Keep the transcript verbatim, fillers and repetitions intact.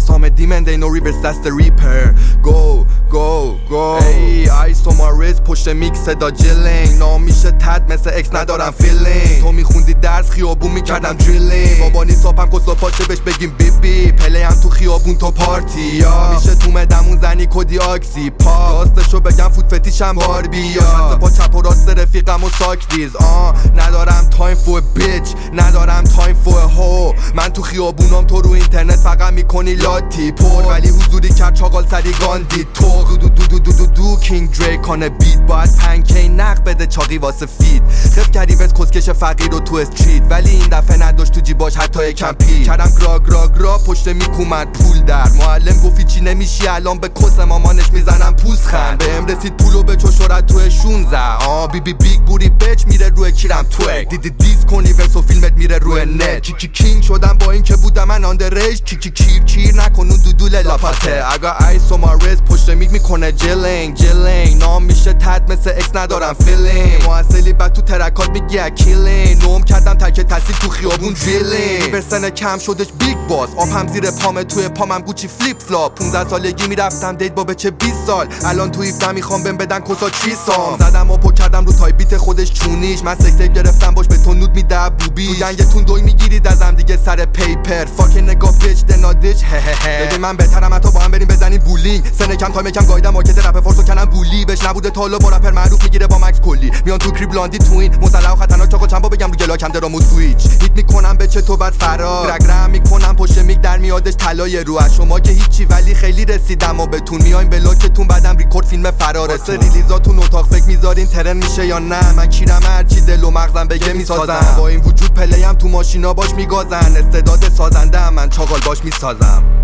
I'm a demon, they know reverse, that's the reaper. Go, go, go. Ey ice on my wrist پشت میکس صدا جلنگ نام میشه تد مثل اکس ندارم فیلینگ تو میخوندی درس خیابون میکردم دریلینگ بابا نیست آپم کسلا پاچه بهش بگیم بی بی پلی هم تو خیابون تو پارتی یا میشه تو مدمون زنی کدی آکسی پا راستشو بگم فوت فتیشم باربی یا پا چپ و راست رفیقم و ساک دیز آه ندارم تایم فور بیچ ندارم تایم فور هو من تو خیابونم تو رو اینترنت فقط میکنی لاتی پر ولی حضوری کرد چاقال سری گاندی تو دو دو دو دو دو دو دو کینگ دریک کانه بیت باید پنکی نق بده چاقی واسه فید خف کردی بس کسکش فقیر رو تو استریت ولی این دفعه نداشت تو جیباش حتی یکم پی کردم گرا گرا گرا پشت میکومن پول در معلم گفتی چی نمیشی الان به کس مامانش میزنم پوست خند بهم رسید پولو به چشورت تو شونزده آه بی بی بیگ بوری بچ میره روی کیرم توک دیدی دیس کنی ورس و فیلمت میره روی نت کی کی کینگ شدم با این که بودم من آن ریج کی کی کیر کیر نکنون دودول لاپاته اگه ایس و ما ریز پشت میک میکنه جلنگ جلنگ نام میشه تد مثل اکس ندارم فیلینگ موصلی بعد تو ترکات میگی اکیلینگ نوم کردم تک تاثیر تو خیابون دریلینگ برسن کم شدش بیگ باس آب هم زیر پامه توی پامم گوچی فلیپ فلاپ پونزده سالگی میرفتم دیت با بچه بیست سال الان تو هفده میخوام بهم بدن کسا چی سام زدم و پو کردم رو تای بیت خودش چونیش من سکس گرفتم باش به تو نود میده بوبی تو جنگتون دوی میگیرید ازم دیگه سر پیپر فاکین نگاه بیچ دنادیچ هه هه هه ببین من بهترم حتی با هم بریم بزنیم بولینگ سن کم تایم کم گایدم مارکت رپ فورسو کنم بولی بهش نبوده تا حالا با رپر معروف میگیره با مکس کلی میان تو کریب لاندی تو این مسلح و خطرناک چاقو چند با بگم رو گلاکم درام و سویچ هیت میکنم به چه تو بعد فرار رگرم میکنم پشت میک در میادش طلای رو از شما که هیچی ولی خیلی رسیدم و بهتون میایم بلاکتون بعدم ریکورد فیلم فراره سه ریلیزاتون اتاق فکر میذارین ترن میشه یا نه من کیرم هرچی دل و مغزم بگه میسازم با این وجود پلیم تو ماشینا باش میگازن استعداد سازنده من چاقال باش میسازم